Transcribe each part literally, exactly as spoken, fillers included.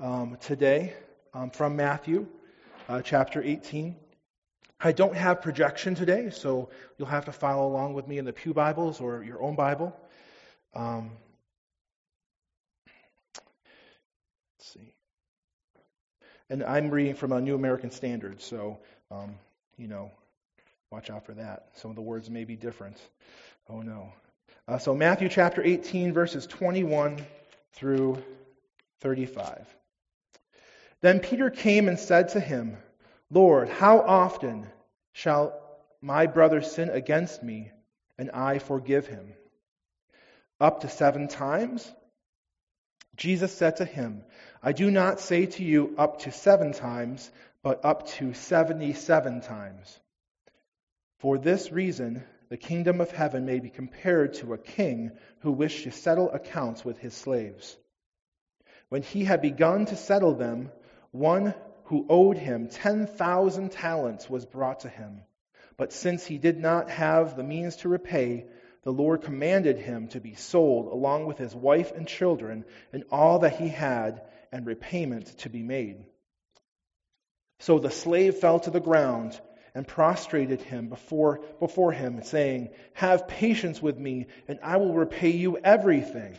um, today um, from Matthew uh, chapter eighteen. I don't have projection today, so you'll have to follow along with me in the Pew Bibles or your own Bible. Um, let's see. And I'm reading from a New American Standard, so, um, you know, watch out for that. Some of the words may be different. Oh, no. Uh, so Matthew chapter eighteen, verses twenty-one through thirty-five. Then Peter came and said to him, Lord, how often shall my brother sin against me, and I forgive him? Up to seven times? Jesus said to him, I do not say to you up to seven times, but up to seventy-seven times. For this reason, the kingdom of heaven may be compared to a king who wished to settle accounts with his slaves. When he had begun to settle them, one who owed him ten thousand talents was brought to him. But since he did not have the means to repay, the Lord commanded him to be sold along with his wife and children and all that he had, and repayment to be made. So the slave fell to the ground and prostrated him before, before him, saying, Have patience with me, and I will repay you everything.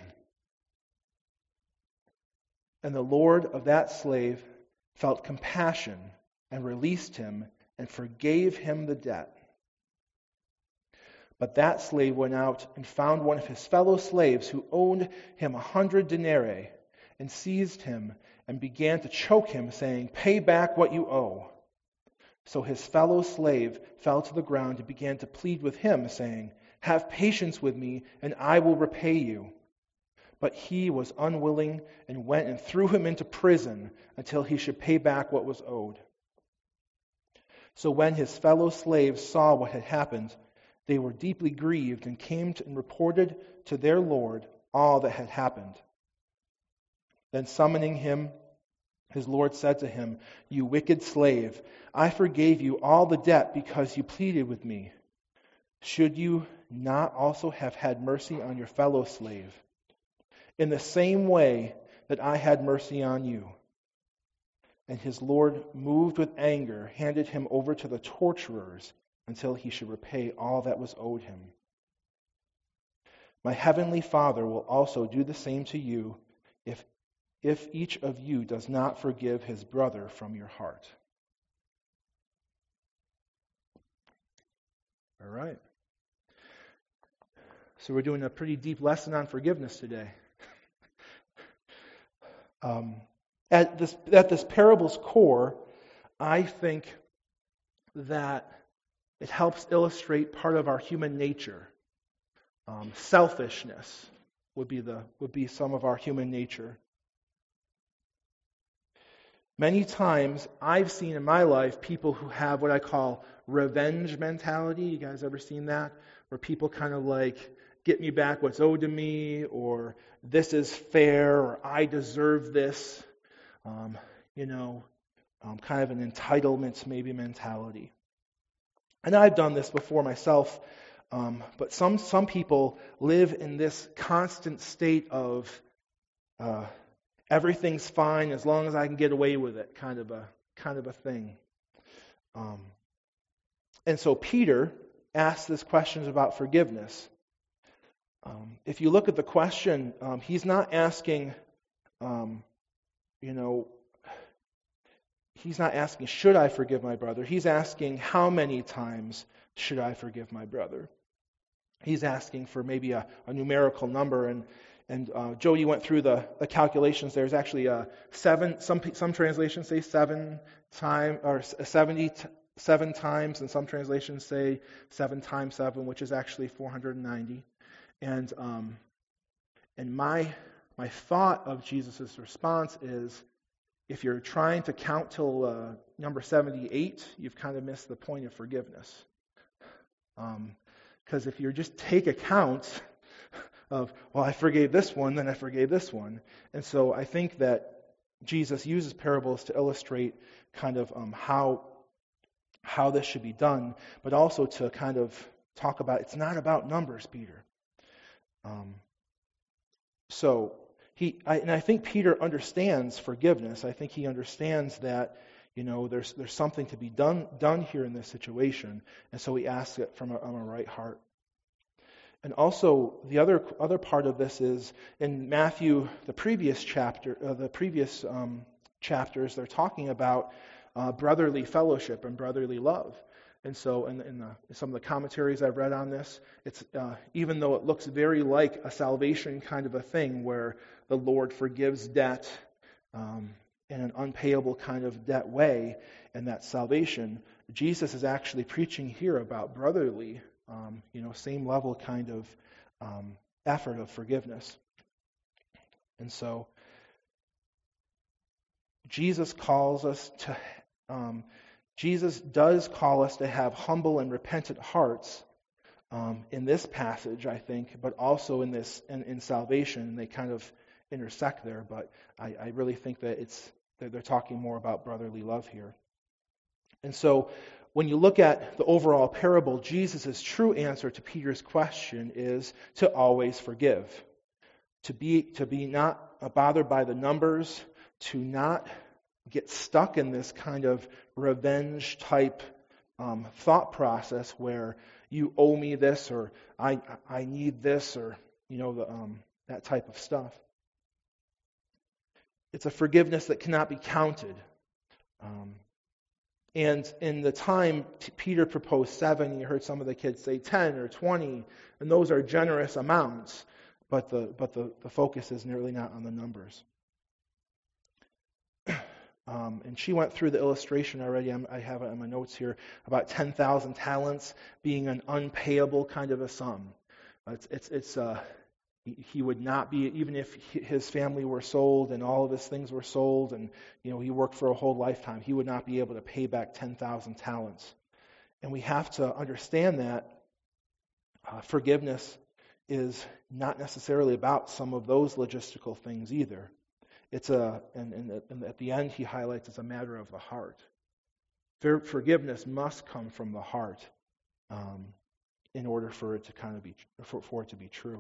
And the Lord of that slave felt compassion and released him and forgave him the debt. But that slave went out and found one of his fellow slaves who owed him a hundred denarii, and seized him and began to choke him, saying, Pay back what you owe. So his fellow slave fell to the ground and began to plead with him, saying, Have patience with me, and I will repay you. But he was unwilling and went and threw him into prison until he should pay back what was owed. So when his fellow slaves saw what had happened, they were deeply grieved and came to, and reported to their Lord all that had happened. Then summoning him, his Lord said to him, You wicked slave, I forgave you all the debt because you pleaded with me. Should you not also have had mercy on your fellow slave, in the same way that I had mercy on you? And his Lord, moved with anger, handed him over to the torturers until he should repay all that was owed him. My heavenly Father will also do the same to you if, if each of you does not forgive his brother from your heart. All right. So we're doing a pretty deep lesson on forgiveness today. Um, at this at this parable's core, I think that it helps illustrate part of our human nature. Um, selfishness would be the would be some of our human nature. Many times I've seen in my life people who have what I call revenge mentality. You guys ever seen that? Where people kind of like, get me back what's owed to me, or this is fair, or I deserve this. Um, you know, um, kind of an entitlement maybe mentality. And I've done this before myself, um, but some some people live in this constant state of uh, everything's fine as long as I can get away with it, kind of a kind of a thing. Um, and so Peter asks this question about forgiveness. Um, if you look at the question, um, he's not asking, um, you know, he's not asking, should I forgive my brother? He's asking, how many times should I forgive my brother? He's asking for maybe a, a numerical number. And and uh, Jody went through the, the calculations. There's actually a seven. Some some translations say seven time or seventy t- seven times, and some translations say seven times seven, which is actually four hundred ninety. And um, and my my thought of Jesus' response is, if you're trying to count till uh, number seventy-eight, you've kind of missed the point of forgiveness. Because um, if you just take account of, well, I forgave this one, then I forgave this one. And so I think that Jesus uses parables to illustrate kind of um, how how this should be done, but also to kind of talk about, it's not about numbers, Peter. Um, so he, I, and I think Peter understands forgiveness. I think he understands that, you know, there's there's something to be done done here in this situation, and so he asks it from a, from a right heart. And also, the other other part of this is in Matthew, the previous chapter, uh, the previous um, chapters, they're talking about uh, brotherly fellowship and brotherly love. And so, in, in, the, in some of the commentaries I've read on this, it's uh, even though it looks very like a salvation kind of a thing, where the Lord forgives debt um, in an unpayable kind of debt way, and that salvation, Jesus is actually preaching here about brotherly. Um, you know, same level kind of um, effort of forgiveness. And so, Jesus calls us to, um, Jesus does call us to have humble and repentant hearts um, in this passage, I think, but also in this, in, in salvation, and they kind of intersect there, but I, I really think that it's, that they're talking more about brotherly love here. And so, when you look at the overall parable, Jesus' true answer to Peter's question is to always forgive. To be, to be not bothered by the numbers, to not get stuck in this kind of revenge type um, thought process where you owe me this, or I I need this, or you know the, um, that type of stuff. It's a forgiveness that cannot be counted. Um, And in the time Peter proposed seven, you heard some of the kids say ten or twenty, and those are generous amounts, but the but the, the focus is nearly not on the numbers. Um, and she went through the illustration already. I'm, I have it in my notes here about ten thousand talents being an unpayable kind of a sum. It's it's it's uh, he would not be, even if his family were sold and all of his things were sold, and you know he worked for a whole lifetime, he would not be able to pay back ten thousand talents. And we have to understand that uh, forgiveness is not necessarily about some of those logistical things either. It's a, and, and, and at the end he highlights it's a matter of the heart. For, forgiveness must come from the heart um, in order for it to kind of be for, for it to be true.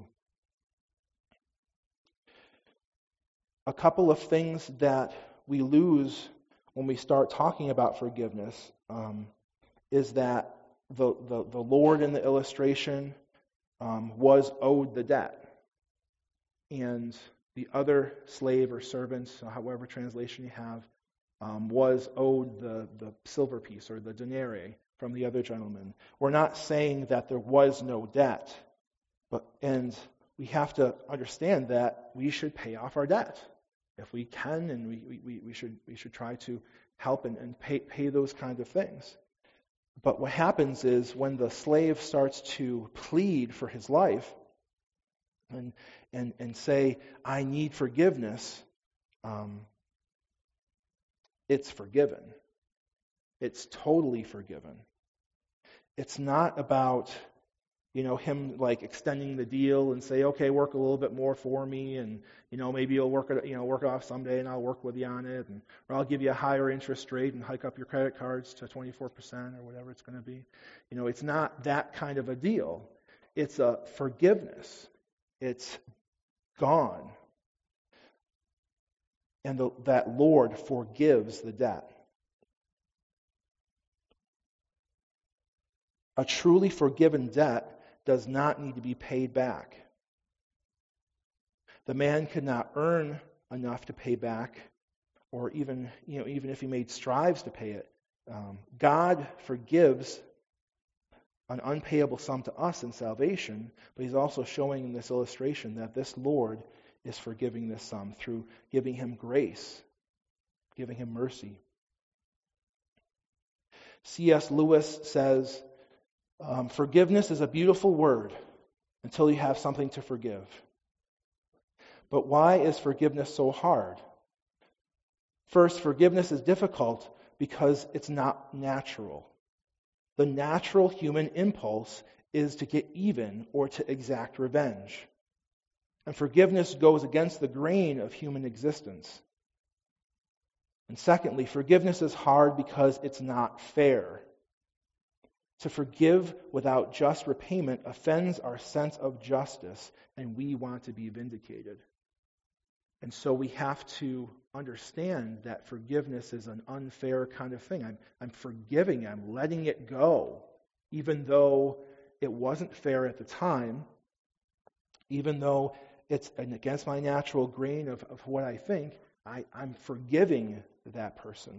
A couple of things that we lose when we start talking about forgiveness um, is that the, the, the Lord in the illustration um, was owed the debt. And the other slave or servant, however translation you have, um, was owed the, the silver piece or the denarii from the other gentleman. We're not saying that there was no debt, but and we have to understand that we should pay off our debt. If we can, and we, we, we should we should try to help and, and pay, pay those kinds of things. But what happens is when the slave starts to plead for his life and and, and say, I need forgiveness, um, it's forgiven. It's totally forgiven. It's not about you know, him like extending the deal and say, okay, work a little bit more for me, and you know, maybe you'll work it, you know, work it off someday, and I'll work with you on it, and or I'll give you a higher interest rate and hike up your credit cards to twenty-four percent or whatever it's going to be. You know, it's not that kind of a deal. It's a forgiveness. It's gone, and the, that Lord forgives the debt. A truly forgiven debt does not need to be paid back. The man could not earn enough to pay back, or even, you know, even if he made strives to pay it. Um, God forgives an unpayable sum to us in salvation, but he's also showing in this illustration that this Lord is forgiving this sum through giving him grace, giving him mercy. C S Lewis says, Um, forgiveness is a beautiful word until you have something to forgive. But why is forgiveness so hard? First, forgiveness is difficult because it's not natural. The natural human impulse is to get even or to exact revenge. And forgiveness goes against the grain of human existence. And secondly, forgiveness is hard because it's not fair. To forgive without just repayment offends our sense of justice, and we want to be vindicated. And so we have to understand that forgiveness is an unfair kind of thing. I'm, I'm forgiving, I'm letting it go, even though it wasn't fair at the time, even though it's against my natural grain of, of what I think, I, I'm forgiving that person.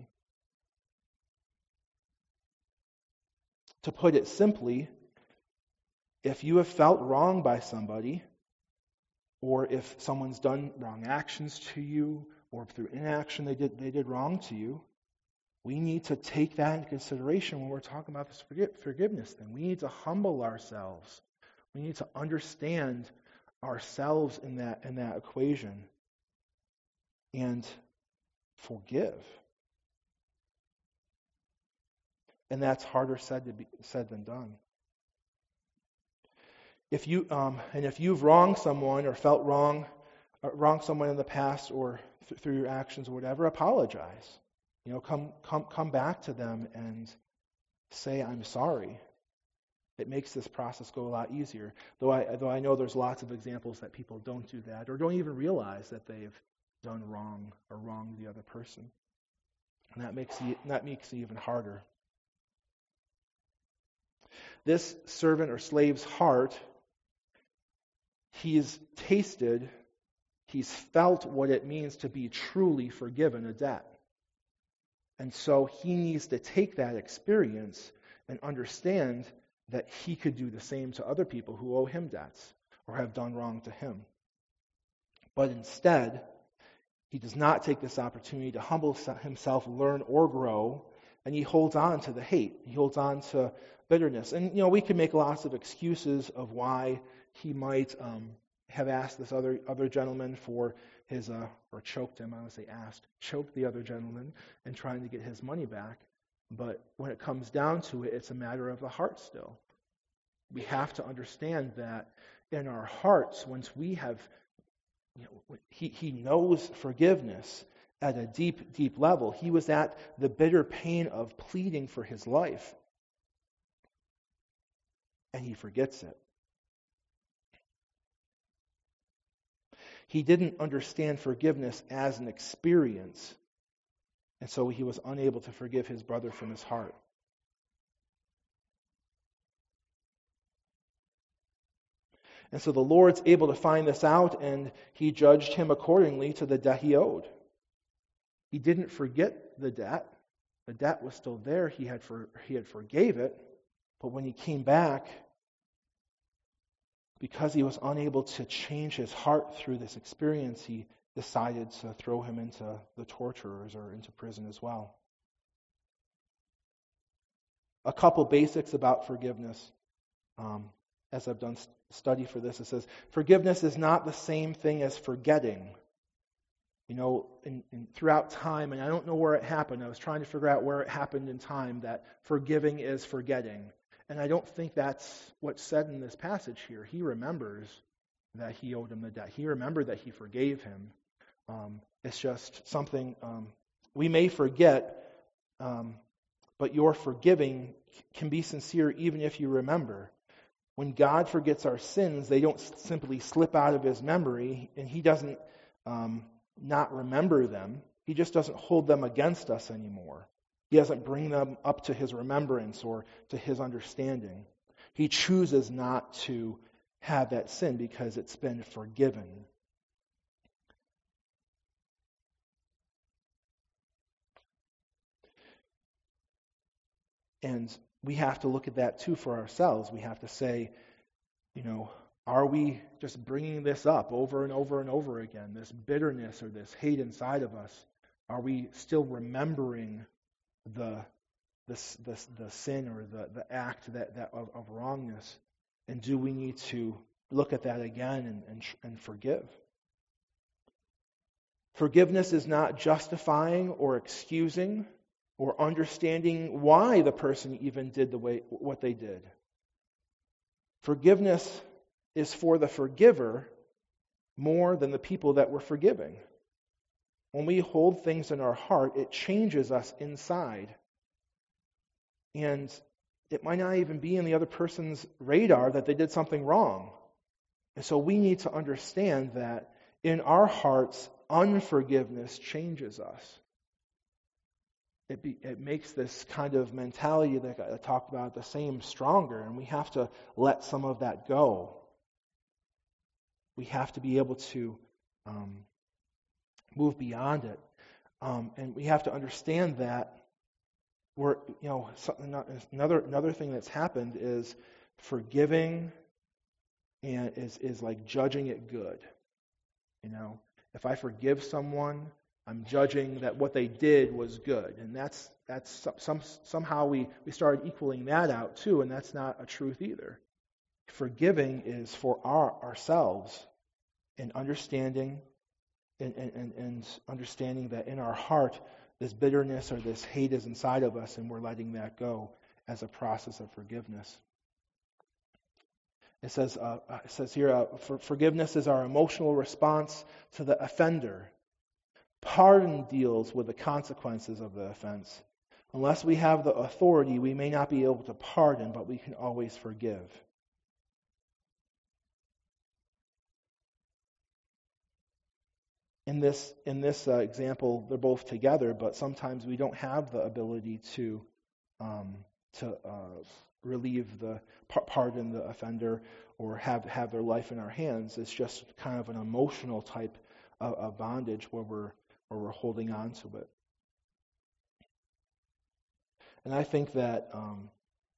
To put it simply, if you have felt wrong by somebody, or if someone's done wrong actions to you, or through inaction they did they did wrong to you, we need to take that into consideration when we're talking about this forgiveness thing. We need to humble ourselves. We need to understand ourselves in that in that equation and forgive. And that's harder said to be said than done. If you um, and if you've wronged someone or felt wrong, uh, wronged someone in the past or th- through your actions or whatever, apologize. You know, come come come back to them and say, "I'm sorry." It makes this process go a lot easier. Though I though I know there's lots of examples that people don't do that or don't even realize that they've done wrong or wronged the other person, and that makes it, that makes it even harder. This servant or slave's heart, he's tasted, he's felt what it means to be truly forgiven a debt. And so he needs to take that experience and understand that he could do the same to other people who owe him debts or have done wrong to him. But instead, he does not take this opportunity to humble himself, learn, or grow, and he holds on to the hate. He holds on to bitterness. And, you know, we can make lots of excuses of why he might um, have asked this other other gentleman for his, uh, or choked him, I would say asked, choked the other gentleman in trying to get his money back. But when it comes down to it, it's a matter of the heart still. We have to understand that in our hearts, once we have, you know, he, he knows forgiveness at a deep, deep level. He was at the bitter pain of pleading for his life. And he forgets it. He didn't understand forgiveness as an experience, and so he was unable to forgive his brother from his heart. And so the Lord's able to find this out, and he judged him accordingly to the debt he owed. He didn't forget the debt. The debt was still there. He had for, he had forgave it. But when he came back, because he was unable to change his heart through this experience, he decided to throw him into the torturers or into prison as well. A couple basics about forgiveness. Um, as I've done study for this, it says, forgiveness is not the same thing as forgetting. You know, in, in, throughout time, and I don't know where it happened. I was trying to figure out where it happened in time that forgiving is forgetting. And I don't think that's what's said in this passage here. He remembers that he owed him the debt. He remembered that he forgave him. Um, it's just something um, we may forget, um, but your forgiving can be sincere even if you remember. When God forgets our sins, they don't simply slip out of his memory, and he doesn't um, not remember them. He just doesn't hold them against us anymore. He doesn't bring them up to his remembrance or to his understanding. He chooses not to have that sin because it's been forgiven. And we have to look at that too for ourselves. We have to say, you know, are we just bringing this up over and over and over again, this bitterness or this hate inside of us? Are we still remembering the the, the, the sin or the, the act that, that of, of wrongness? And do we need to look at that again and, and, and forgive? Forgiveness is not justifying or excusing or understanding why the person even did the way what they did. Forgiveness is for the forgiver more than the people that we're forgiving. When we hold things in our heart, it changes us inside. And it might not even be in the other person's radar that they did something wrong. And so we need to understand that in our hearts, unforgiveness changes us. It, be, it makes this kind of mentality that I talked about the same stronger, and we have to let some of that go. We have to be able to um, move beyond it, um, and we have to understand that we're, you know, something, another another thing that's happened is forgiving, and is is like judging it good. You know, if I forgive someone, I'm judging that what they did was good, and that's that's some somehow we we started equaling that out too, and that's not a truth either. Forgiving is for our ourselves, and understanding, and, and and understanding that in our heart this bitterness or this hate is inside of us, and we're letting that go as a process of forgiveness. It says uh, it says here, uh, for, forgiveness is our emotional response to the offender. Pardon deals with the consequences of the offense. Unless we have the authority, we may not be able to pardon, but we can always forgive. In this in this uh, example, they're both together, but sometimes we don't have the ability to um, to uh, relieve the pardon the offender or have have their life in our hands. It's just kind of an emotional type of, of bondage where we're where we're holding on to it. And I think that um,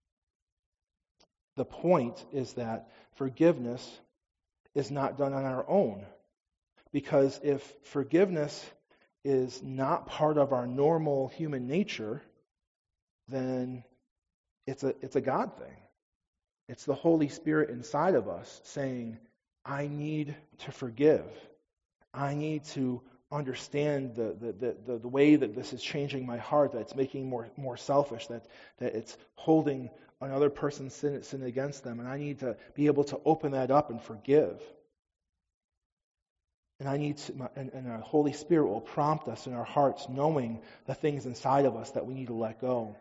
the point is that forgiveness is not done on our own. Because if forgiveness is not part of our normal human nature, then it's a it's a God thing. It's the Holy Spirit inside of us saying, I need to forgive. I need to understand the the, the, the way that this is changing my heart, that it's making more more selfish, that, that it's holding another person's sin, sin against them, and I need to be able to open that up and forgive. And I need to, and, and the Holy Spirit will prompt us in our hearts, knowing the things inside of us that we need to let go.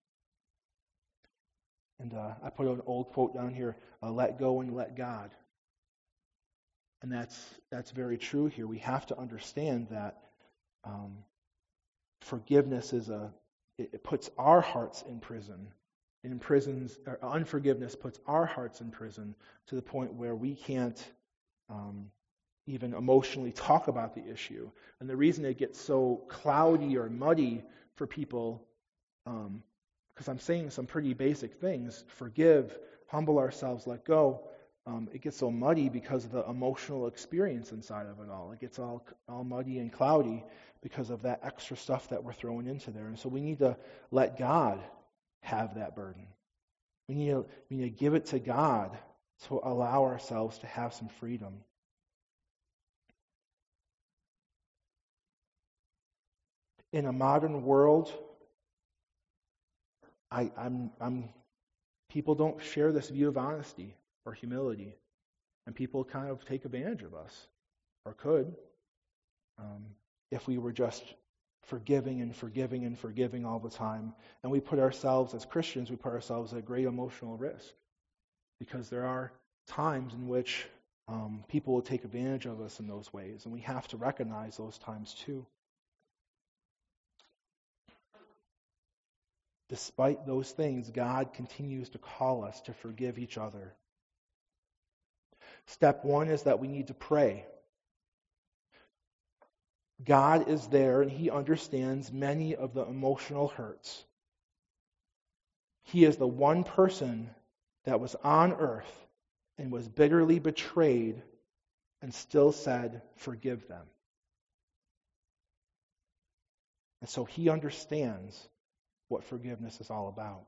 And uh, I put an old quote down here: uh, "Let go and let God." And that's that's very true here. We have to understand that um, forgiveness is a it, it puts our hearts in prison. It imprisons, or unforgiveness puts our hearts in prison to the point where we can't Um, even emotionally talk about the issue. And the reason it gets so cloudy or muddy for people, um, because I'm saying some pretty basic things, forgive, humble ourselves, let go, um, it gets so muddy because of the emotional experience inside of it all. It gets all, all muddy and cloudy because of that extra stuff that we're throwing into there. And so we need to let God have that burden. We need to, we need to give it to God to allow ourselves to have some freedom. In a modern world, I, I'm, I'm, people don't share this view of honesty or humility, and people kind of take advantage of us, or could, um, if we were just forgiving and forgiving and forgiving all the time. And we put ourselves, as Christians, we put ourselves at great emotional risk, because there are times in which um, people will take advantage of us in those ways, and we have to recognize those times too. Despite those things, God continues to call us to forgive each other. Step one is that we need to pray. God is there, and He understands many of the emotional hurts. He is the one person that was on earth and was bitterly betrayed and still said, forgive them. And so He understands what forgiveness is all about.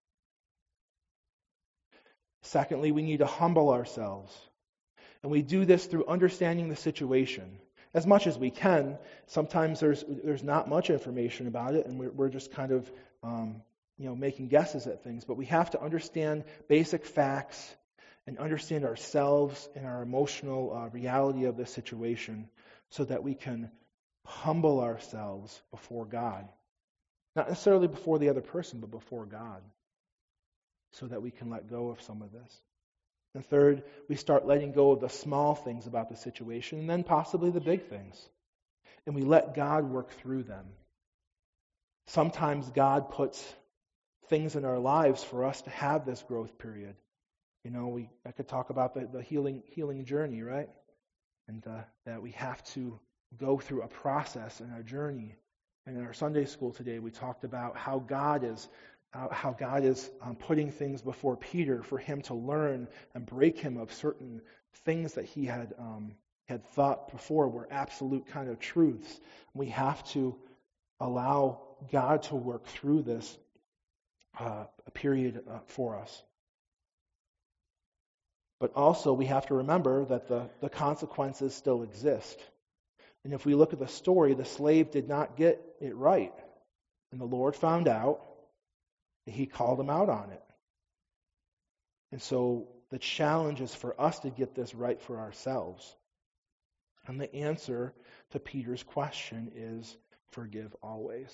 Secondly, we need to humble ourselves. And we do this through understanding the situation as much as we can. Sometimes there's there's not much information about it, and we're, we're just kind of um, you know making guesses at things. But we have to understand basic facts and understand ourselves and our emotional uh, reality of this situation, so that we can humble ourselves before God. Not necessarily before the other person, but before God, so that we can let go of some of this. And third, we start letting go of the small things about the situation, and then possibly the big things. and we let God work through them. Sometimes God puts things in our lives for us to have this growth period. You know, we I could talk about the, the healing healing journey, right? And uh, that we have to go through a process in our journey. And in our Sunday school today, we talked about how God is uh, how God is um, putting things before Peter for him to learn and break him of certain things that he had um, had thought before were absolute kind of truths. We have to allow God to work through this uh, period uh, for us. But also we have to remember that the, the consequences still exist. And if we look at the story, the slave did not get it right. And the Lord found out, and he called him out on it. And so the challenge is for us to get this right for ourselves. And the answer to Peter's question is forgive always.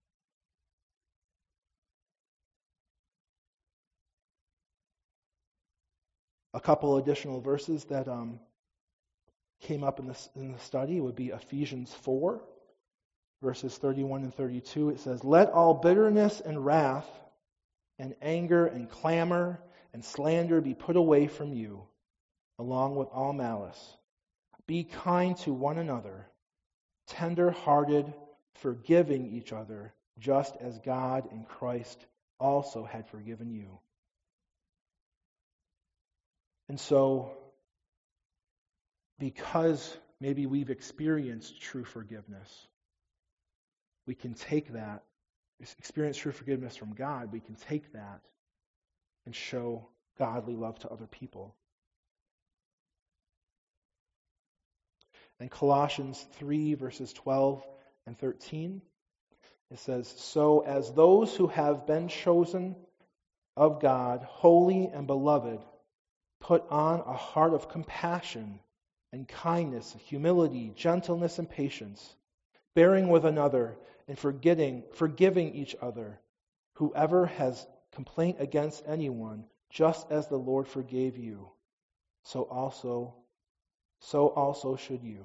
A couple additional verses that um, came up in the, in the study would be Ephesians four, verses thirty-one and thirty-two. It says, "Let all bitterness and wrath and anger and clamor and slander be put away from you, along with all malice. Be kind to one another, tender-hearted, forgiving each other, just as God in Christ also had forgiven you." And so, because maybe we've experienced true forgiveness, we can take that, experience true forgiveness from God, we can take that and show godly love to other people. In Colossians three, verses twelve and thirteen, it says, "So as those who have been chosen of God, holy and beloved, put on a heart of compassion and kindness, humility, gentleness, and patience, bearing with another and forgetting, forgiving each other. Whoever has complaint against anyone, just as the Lord forgave you, so also, so also should you."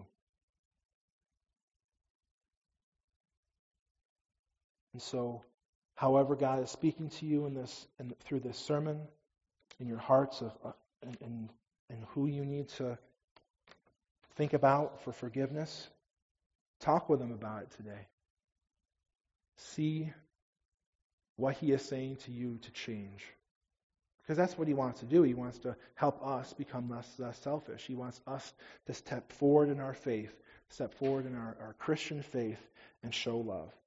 And so, however God is speaking to you in this, in, through this sermon, in your hearts of uh, and, and and who you need to think about for forgiveness, talk with him about it today. See what he is saying to you to change. Because that's what he wants to do. He wants to help us become less, less selfish. He wants us to step forward in our faith, step forward in our, our Christian faith, and show love.